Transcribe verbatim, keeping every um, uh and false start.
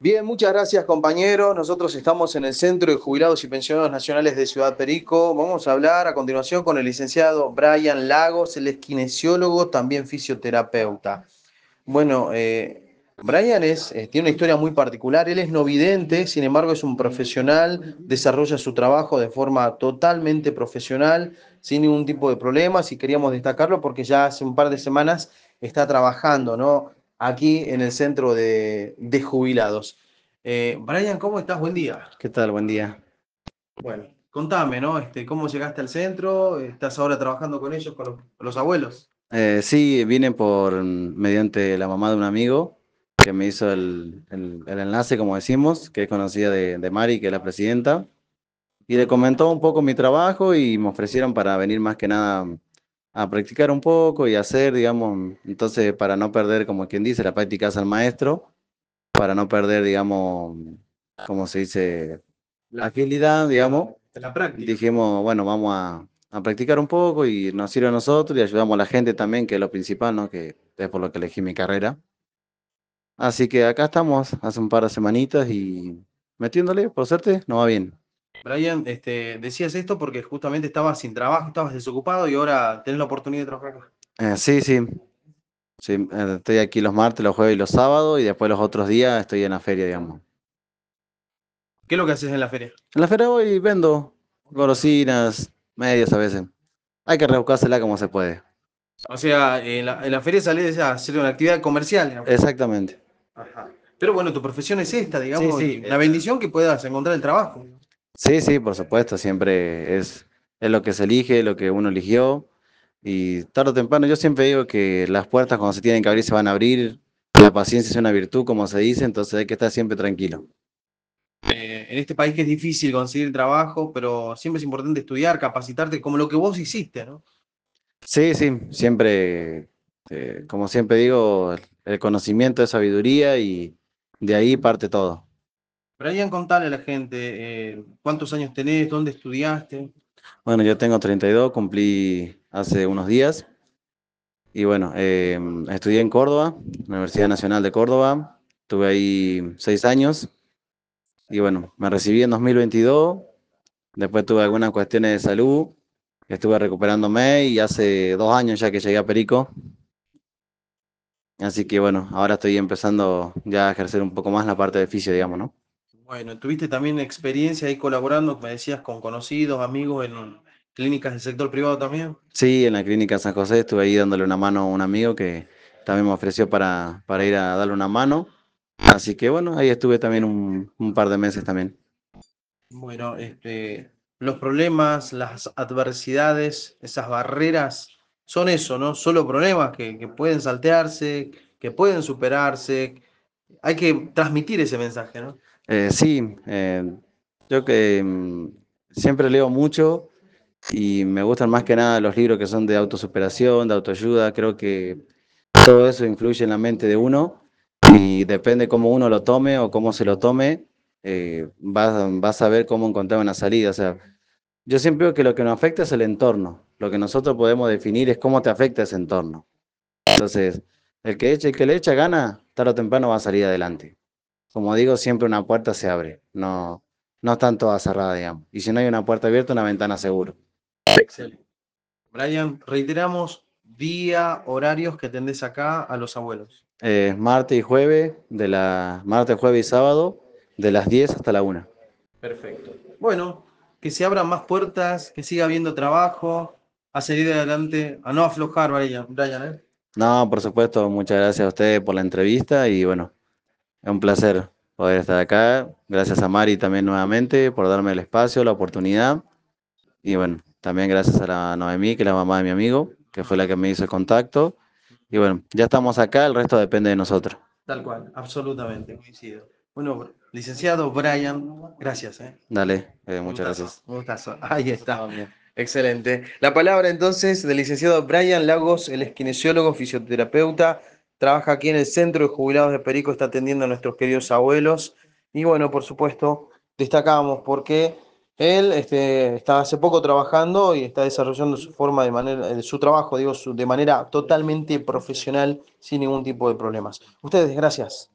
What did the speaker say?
Bien, muchas gracias compañeros. Nosotros estamos en el Centro de Jubilados y Pensionados Nacionales de Ciudad Perico. Vamos a hablar a continuación con el licenciado Brian Lagos, él es kinesiólogo, también fisioterapeuta. Bueno, eh, Brian es, eh, tiene una historia muy particular. Él es no vidente, sin embargo es un profesional, desarrolla su trabajo de forma totalmente profesional, sin ningún tipo de problemas, y queríamos destacarlo porque ya hace un par de semanas está trabajando, ¿no? Aquí en el centro de, de jubilados. Eh, Brian, ¿cómo estás? Buen día. ¿Qué tal? Buen día. Bueno, contame, ¿no? Este, ¿cómo llegaste al centro? ¿Estás ahora trabajando con ellos, con los, con los abuelos? Eh, sí, vine por mm, mediante la mamá de un amigo que me hizo el, el- el enlace, como decimos, que es conocida de, de Mari, que es la presidenta, y le comentó un poco mi trabajo y me ofrecieron para venir más que nada a practicar un poco y hacer, digamos, entonces para no perder, como quien dice, la práctica es al maestro, para no perder, digamos, como se dice, La, agilidad, digamos. la práctica. Dijimos, bueno, vamos a, a practicar un poco y nos sirve a nosotros y ayudamos a la gente también, que es lo principal, ¿no? Que es por lo que elegí mi carrera. Así que acá estamos hace un par de semanitas y metiéndole, por suerte, nos va bien. Brian, este, decías esto porque justamente estabas sin trabajo, estabas desocupado y ahora tenés la oportunidad de trabajar acá. Eh, sí, sí, sí, eh, estoy aquí los martes, los jueves y los sábados y después los otros días estoy en la feria, digamos. ¿Qué es lo que haces en la feria? En la feria voy y vendo golosinas, medias a veces. Hay que rebuscársela como se puede. O sea, en la, en la feria salís a hacer una actividad comercial, digamos. Exactamente. Ajá. Pero bueno, tu profesión es esta, Sí, digamos, sí. y una bendición que puedas encontrar el trabajo. Sí, sí, por supuesto, siempre es, es lo que se elige, lo que uno eligió. Y tarde o temprano, yo siempre digo que las puertas cuando se tienen que abrir se van a abrir. La paciencia es una virtud, como se dice, entonces hay que estar siempre tranquilo. Eh, en este país que es difícil conseguir trabajo, pero siempre es importante estudiar, capacitarte, como lo que vos hiciste, ¿no? Sí, sí, siempre, eh, como siempre digo, el el conocimiento es sabiduría y de ahí parte todo. Brian, contale a la gente eh, cuántos años tenés, dónde estudiaste. Bueno, yo tengo treinta y dos, cumplí hace unos días y bueno, eh, estudié en Córdoba, Universidad Nacional de Córdoba, tuve ahí seis años. Y bueno, me recibí en dos mil veintidós, después tuve algunas cuestiones de salud, estuve recuperándome y hace dos años ya que llegué a Perico. Así que bueno, ahora estoy empezando ya a ejercer un poco más la parte de fisio, digamos, ¿no? Bueno, tuviste también experiencia ahí colaborando, me decías, con conocidos, amigos en clínicas del sector privado también. Sí, en la clínica San José estuve ahí dándole una mano a un amigo que también me ofreció para, para ir a darle una mano. Así que bueno, ahí estuve también un, un par de meses también. Bueno, este, los problemas, las adversidades, esas barreras, son eso, ¿no? Solo problemas que, que pueden saltearse, que pueden superarse. Hay que transmitir ese mensaje, ¿no? Eh, sí, eh, yo que mm, siempre leo mucho. Y me gustan más que nada los libros que son de autosuperación, de autoayuda. Creo que todo eso influye en la mente de uno y depende cómo uno lo tome o cómo se lo tome, eh, vas, vas a ver cómo encontrar una salida. O sea, yo siempre digo que lo que nos afecta es el entorno. Lo que nosotros podemos definir es cómo te afecta ese entorno. Entonces, el que echa, el que le echa gana, tarde o temprano va a salir adelante. Como digo, siempre una puerta se abre, no, no están todas cerradas, digamos. Y si no hay una puerta abierta, una ventana seguro. Excelente. Brian, reiteramos día, horarios que atendés acá a los abuelos. Eh, martes y jueves, de la martes, jueves y sábado, de las diez hasta la una. Perfecto. Bueno, que se abran más puertas, que siga habiendo trabajo, a seguir adelante, a no aflojar, Brian, Brian, ¿eh? No, por supuesto, muchas gracias a ustedes por la entrevista y bueno, es un placer poder estar acá. Gracias a Mari también nuevamente por darme el espacio, la oportunidad y bueno, también gracias a la Noemí, que es la mamá de mi amigo, que fue la que me hizo el contacto. Y bueno, ya estamos acá, el resto depende de nosotros. Tal cual, absolutamente, coincido. Bueno, licenciado Brian, gracias, ¿eh? Dale, eh, Un muchas gustazo, gracias. un gustazo. Ahí está. Todo bien. Excelente. La palabra entonces del licenciado Brian Lagos, el es kinesiólogo, fisioterapeuta, trabaja aquí en el Centro de Jubilados de Perico, está atendiendo a nuestros queridos abuelos. Y bueno, por supuesto, destacamos porque él este, está hace poco trabajando y está desarrollando su forma de manera, eh, su trabajo, digo, su- de manera totalmente profesional, sin ningún tipo de problemas. Ustedes, gracias.